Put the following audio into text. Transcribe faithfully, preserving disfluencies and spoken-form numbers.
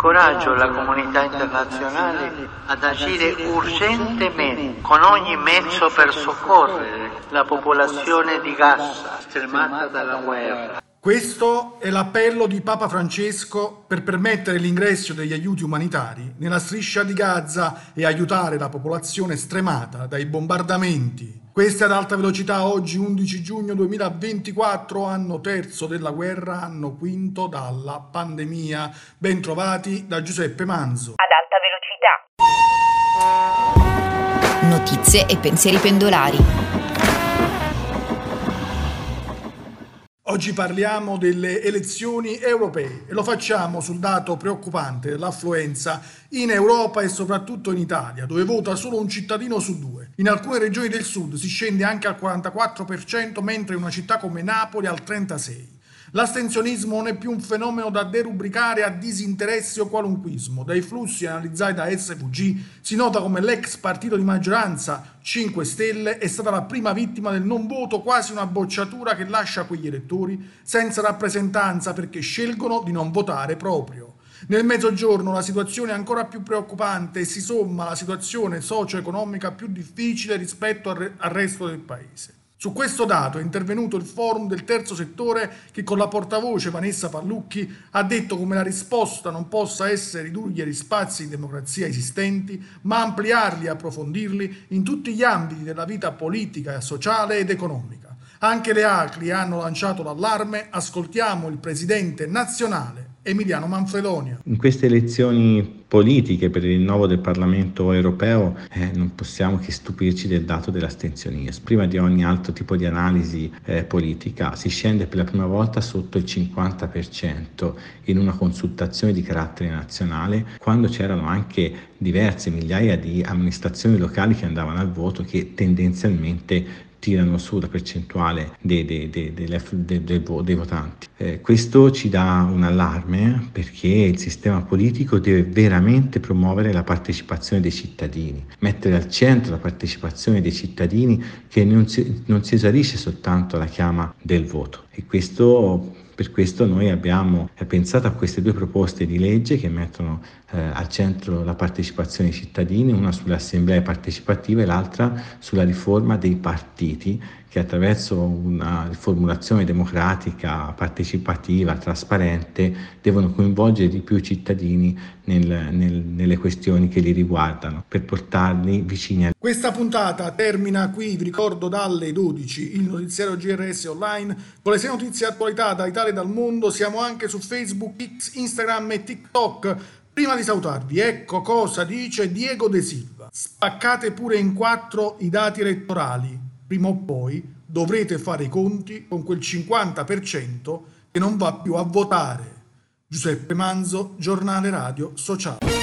Incoraggio la comunità internazionale ad agire urgentemente con ogni mezzo per soccorrere la popolazione di Gaza, stremata dalla guerra. Questo è l'appello di Papa Francesco per permettere l'ingresso degli aiuti umanitari nella striscia di Gaza e aiutare la popolazione stremata dai bombardamenti. Questa è ad alta velocità, oggi undici giugno duemilaventiquattro, anno terzo della guerra, anno quinto dalla pandemia. Ben trovati da Giuseppe Manzo. Ad alta velocità. Notizie e pensieri pendolari. Oggi parliamo delle elezioni europee e lo facciamo sul dato preoccupante dell'affluenza in Europa e soprattutto in Italia, dove vota solo un cittadino su due. In alcune regioni del sud si scende anche al quarantaquattro per cento, mentre in una città come Napoli al trentasei per cento. L'astensionismo non è più un fenomeno da derubricare a disinteresse o qualunquismo. Dai flussi analizzati da S V G si nota come l'ex partito di maggioranza cinque Stelle è stata la prima vittima del non voto, quasi una bocciatura che lascia quegli elettori senza rappresentanza perché scelgono di non votare proprio. Nel Mezzogiorno la situazione è ancora più preoccupante e si somma alla situazione socio-economica più difficile rispetto al, re- al resto del paese. Su questo dato è intervenuto il forum del terzo settore che con la portavoce Vanessa Pallucchi ha detto come la risposta non possa essere ridurre gli spazi di democrazia esistenti, ma ampliarli e approfondirli in tutti gli ambiti della vita politica, sociale ed economica. Anche le A C L I hanno lanciato l'allarme. Ascoltiamo il presidente nazionale Emiliano Manfredonia. In queste elezioni politiche per il rinnovo del Parlamento europeo eh, non possiamo che stupirci del dato dell'astensionismo. Prima di ogni altro tipo di analisi eh, politica si scende per la prima volta sotto il cinquanta per cento in una consultazione di carattere nazionale, quando c'erano anche diverse migliaia di amministrazioni locali che andavano al voto, che tendenzialmente tirano su la percentuale dei, dei, dei, dei, dei, dei, dei votanti. Eh, questo ci dà un allarme perché il sistema politico deve veramente promuovere la partecipazione dei cittadini, mettere al centro la partecipazione dei cittadini, che non si, non si esaurisce soltanto alla chiama del voto. E questo Per questo noi abbiamo pensato a queste due proposte di legge che mettono eh, al centro la partecipazione dei cittadini, una sulle assemblee partecipative e l'altra sulla riforma dei partiti, che attraverso una riformulazione democratica, partecipativa, trasparente, devono coinvolgere di più i cittadini nel, nel, nelle questioni che li riguardano, per portarli vicini a... Questa puntata termina qui, vi ricordo dalle dodici il notiziario G R S online con le sei notizie attualità da Italia e dal mondo. Siamo anche su Facebook, X, Instagram e TikTok. Prima di salutarvi, ecco cosa dice Diego De Silva: spaccate pure in quattro i dati elettorali, prima o poi dovrete fare i conti con quel cinquanta per cento che non va più a votare. Giuseppe Manzo, Giornale Radio Sociale.